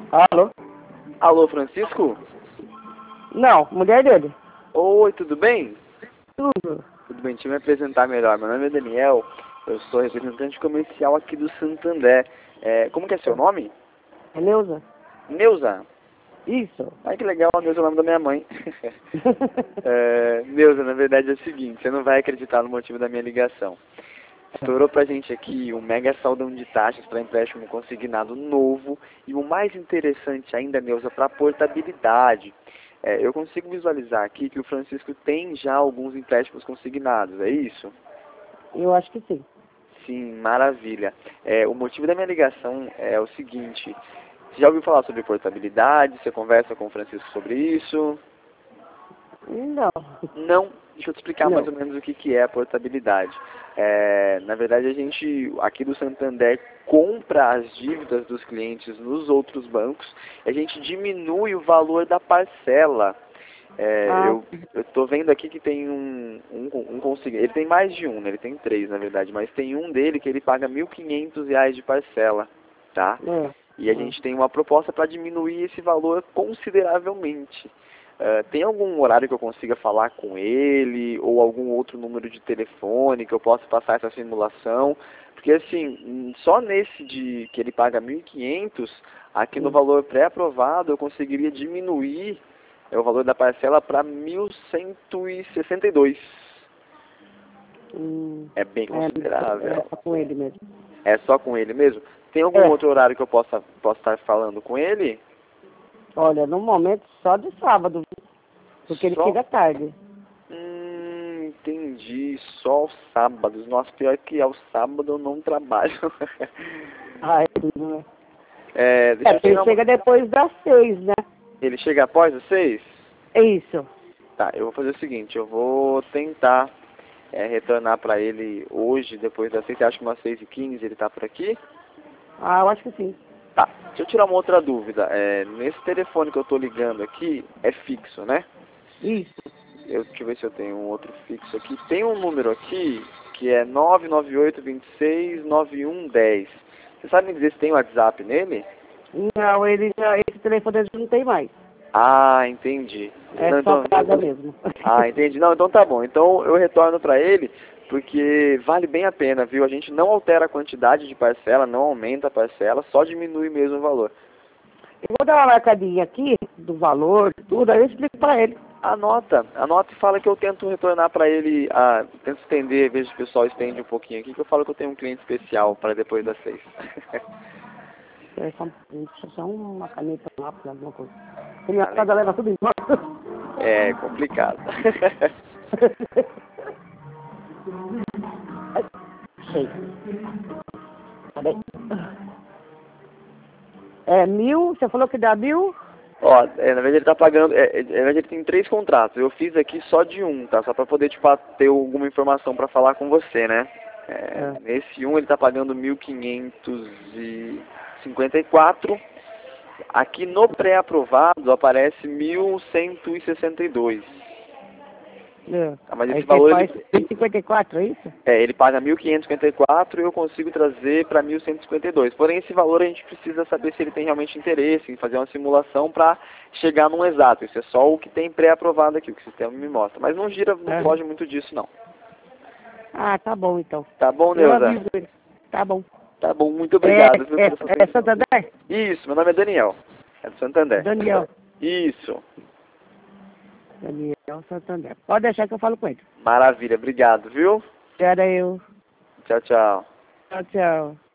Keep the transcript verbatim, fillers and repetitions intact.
Alô? Alô, Francisco? Não, mulher dele. Oi, tudo bem? Tudo. Tudo bem, deixa eu me apresentar melhor. Meu nome é Daniel, eu sou representante comercial aqui do Santander. É, como que é seu nome? É Neuza? Neuza. Isso. Ai, que legal, Neuza é o nome da minha mãe. é, Neuza, na verdade é o seguinte, você não vai acreditar no motivo da minha ligação. Estourou pra gente aqui um mega saldão de taxas para empréstimo consignado novo e o mais interessante ainda, Neuza, para portabilidade. É, eu consigo visualizar aqui que o Francisco tem já alguns empréstimos consignados, é isso? Eu acho que sim. Sim, maravilha. É, o motivo da minha ligação é o seguinte, você já ouviu falar sobre portabilidade? Você conversa com o Francisco sobre isso? Não. Não, deixa eu te explicar mais Não. ou menos o que, que é a portabilidade. É, na verdade, a gente, aqui do Santander, compra as dívidas dos clientes nos outros bancos, e a gente diminui o valor da parcela. É, Ah, eu estou vendo aqui que tem um, um, um consignado, ele tem mais de um, né? Ele tem três, na verdade, mas tem um dele que ele paga mil e quinhentos reais de parcela, tá? é. E a gente tem uma proposta para diminuir esse valor consideravelmente. Uh, tem algum horário que eu consiga falar com ele, ou algum outro número de telefone que eu possa passar essa simulação? Porque assim, só nesse de que ele paga mil e quinhentos, aqui no Hum. valor pré-aprovado eu conseguiria diminuir é, o valor da parcela para mil cento e sessenta e dois. Hum. É bem É, é considerável. só com ele mesmo. É só com ele mesmo? Tem algum É. outro horário que eu possa, possa estar falando com ele? Olha, no momento só de sábado, porque ele Só? chega tarde. Hum, entendi. Só aos sábados. Nossa, pior que ao sábado eu não trabalho. Ah, é tudo, né? é, deixa É, eu porque ele tirar uma... chega depois das seis, né? Ele chega após as seis? É isso. Tá, eu vou fazer o seguinte, eu vou tentar é, retornar pra ele hoje, depois das seis. Você acha que umas seis e quinze ele tá por aqui? Ah, eu acho que sim. Tá, deixa eu tirar uma outra dúvida. É, nesse telefone que eu tô ligando aqui, é fixo, né? Isso. Eu, deixa eu ver se eu tenho um outro fixo aqui. Tem um número aqui que é nove nove oito, dois seis, nove um um zero. Você sabe me dizer se tem WhatsApp nele? Não, ele já, esse telefone ele não tem mais. Ah, entendi. É Não, só então... casa mesmo. Ah, entendi. Não, então tá bom. Então eu retorno para ele, porque vale bem a pena, viu? A gente não altera a quantidade de parcela, não aumenta a parcela, só diminui mesmo o valor. Eu vou dar uma marcadinha aqui do valor, tudo, aí eu explico pra ele. Anota, anota e fala que eu tento retornar para ele, ah, tento estender, vejo que o pessoal estende um pouquinho aqui, que eu falo que eu tenho um cliente especial para depois das seis. É só, deixa só uma caneta, um lápis, alguma coisa. Criançada leva tudo embora. É complicado. Sei. Cadê? É mil, você falou que dá mil? Ó, é, na verdade ele tá pagando, é, é, na verdade ele tem três contratos, eu fiz aqui só de um, tá? Só para poder, tipo, ter alguma informação para falar com você, né? É, É. nesse um ele tá pagando mil quinhentos e cinquenta e quatro, aqui no pré-aprovado aparece mil cento e sessenta e dois. É. Ah, mas Aí esse você valor, faz ele, cento e cinquenta e quatro, é isso? é, ele paga mil quinhentos e cinquenta e quatro e eu consigo trazer para mil cento e cinquenta e dois. Porém, esse valor a gente precisa saber se ele tem realmente interesse em fazer uma simulação para chegar num exato. Isso é só o que tem pré-aprovado aqui, o que o sistema me mostra. Mas não gira, não É. foge muito disso, não. Ah, tá bom então. Tá bom, Eu Neuza? aviso ele. Tá bom. Tá bom, muito É, obrigado viu, é, pela sua é atenção. Santander? Isso, meu nome é Daniel. É do Santander. Daniel. Isso. Daniel Santander. Pode deixar que eu falo com ele. Maravilha, obrigado, viu? Era eu. Tchau, tchau. Tchau, tchau.